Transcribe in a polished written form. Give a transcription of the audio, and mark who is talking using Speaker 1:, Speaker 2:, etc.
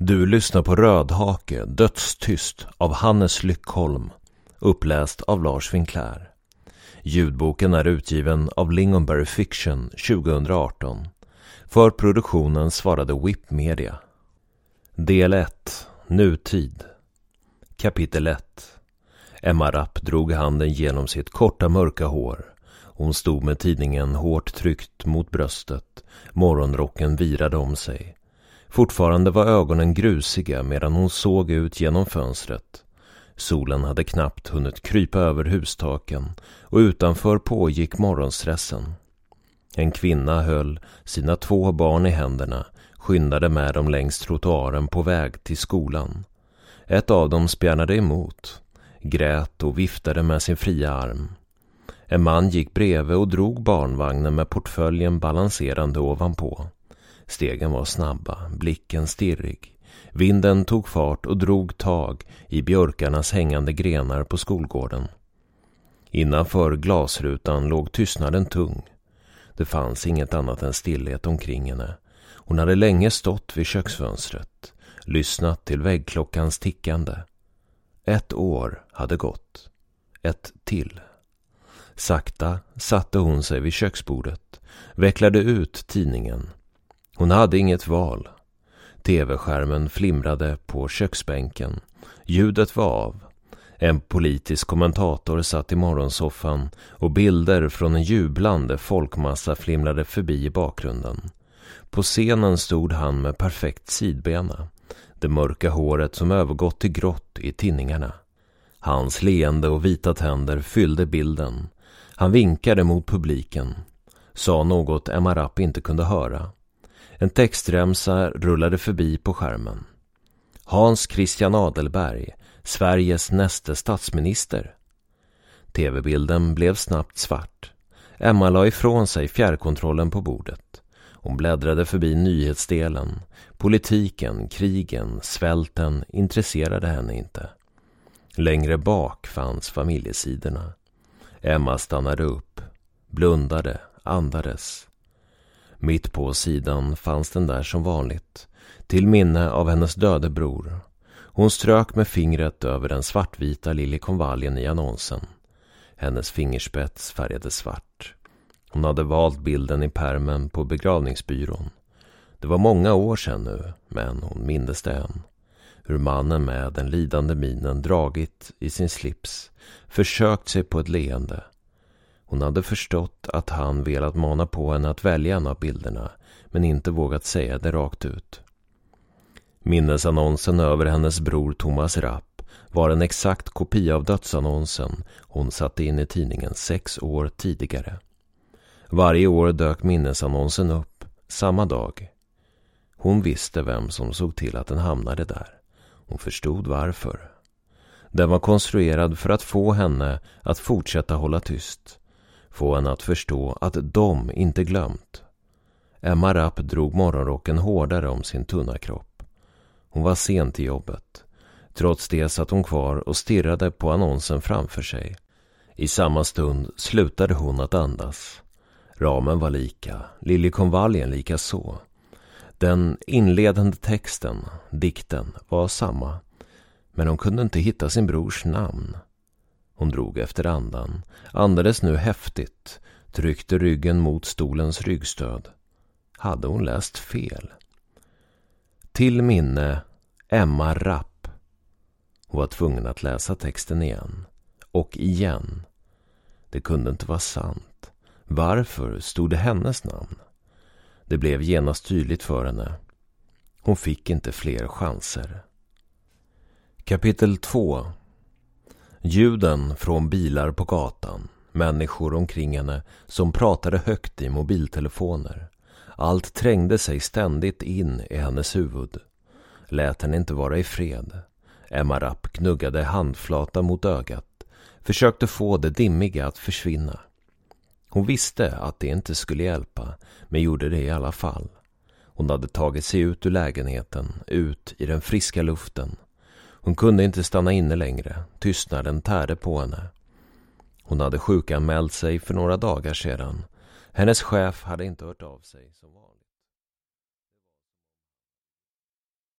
Speaker 1: Du lyssnar på Rödhake, dödstyst av Hannes Lyckholm, uppläst av Lars Winkler. Ljudboken är utgiven av Lingonberry Fiction 2018. För produktionen svarade Whip Media. Del 1. Nutid. Kapitel 1. Emma Rapp drog handen genom sitt korta mörka hår. Hon stod med tidningen hårt tryckt mot bröstet. Morgonrocken virade om sig. Fortfarande var ögonen grusiga medan hon såg ut genom fönstret. Solen hade knappt hunnit krypa över hustaken och utanför pågick morgonstressen. En kvinna höll sina 2 barn i händerna, skyndade med dem längs trottoaren på väg till skolan. Ett av dem spjärnade emot, grät och viftade med sin fria arm. En man gick bredvid och drog barnvagnen med portföljen balanserande ovanpå. Stegen var snabba, blicken stirrig. Vinden tog fart och drog tag i björkarnas hängande grenar på skolgården. Innanför glasrutan låg tystnaden tung. Det fanns inget annat än stillhet omkring henne. Hon hade länge stått vid köksfönstret, lyssnat till väggklockans tickande. 1 år hade gått. 1 till. Sakta satte hon sig vid köksbordet, vecklade ut tidningen. Hon hade inget val. TV-skärmen flimrade på köksbänken. Ljudet var av. En politisk kommentator satt i morgonsoffan och bilder från en jublande folkmassa flimrade förbi i bakgrunden. På scenen stod han med perfekt sidbena, det mörka håret som övergått till grått i tinningarna. Hans leende och vita tänder fyllde bilden. Han vinkade mot publiken, sa något Emma Rapp inte kunde höra. En textremsa rullade förbi på skärmen. Hans Christian Adelberg, Sveriges näste statsminister. TV-bilden blev snabbt svart. Emma la ifrån sig fjärrkontrollen på bordet. Hon bläddrade förbi nyhetsdelen. Politiken, krigen, svälten intresserade henne inte. Längre bak fanns familjesidorna. Emma stannade upp, blundade, andades. Mitt på sidan fanns den där som vanligt, till minne av hennes döde bror. Hon strök med fingret över den svartvita liljekonvaljen i annonsen. Hennes fingerspets färgade svart. Hon hade valt bilden i pärmen på begravningsbyrån. Det var många år sedan nu, men hon mindes det än. Hur mannen med den lidande minen dragit i sin slips, försökt sig på ett leende. Hon hade förstått att han velat mana på henne att välja en av bilderna, men inte vågat säga det rakt ut. Minnesannonsen över hennes bror Thomas Rapp var en exakt kopia av dödsannonsen hon satte in i tidningen 6 år tidigare. Varje år dök minnesannonsen upp, samma dag. Hon visste vem som såg till att den hamnade där. Hon förstod varför. Den var konstruerad för att få henne att fortsätta hålla tyst. Få henne att förstå att de inte glömt. Emma Rapp drog morgonrocken hårdare om sin tunna kropp. Hon var sent till jobbet. Trots det satt hon kvar och stirrade på annonsen framför sig. I samma stund slutade hon att andas. Ramen var lika, liljekonvaljen lika så. Den inledande texten, dikten, var samma. Men hon kunde inte hitta sin brors namn. Hon drog efter andan, andades nu häftigt, tryckte ryggen mot stolens ryggstöd. Hade hon läst fel? Till minne Emma Rapp. Hon var tvungen att läsa texten igen. Och igen. Det kunde inte vara sant. Varför stod det hennes namn? Det blev genast tydligt för henne. Hon fick inte fler chanser. Kapitel 2. Ljuden från bilar på gatan, människor omkring henne som pratade högt i mobiltelefoner. Allt trängde sig ständigt in i hennes huvud. Lät henne inte vara i fred. Emma Rapp knuggade handflata mot ögat, försökte få det dimmiga att försvinna. Hon visste att det inte skulle hjälpa, men gjorde det i alla fall. Hon hade tagit sig ut ur lägenheten, ut i den friska luften. Hon kunde inte stanna inne längre, tystnaden tärde på henne. Hon hade sjukanmält sig för några dagar sedan. Hennes chef hade inte hört av sig som vanligt.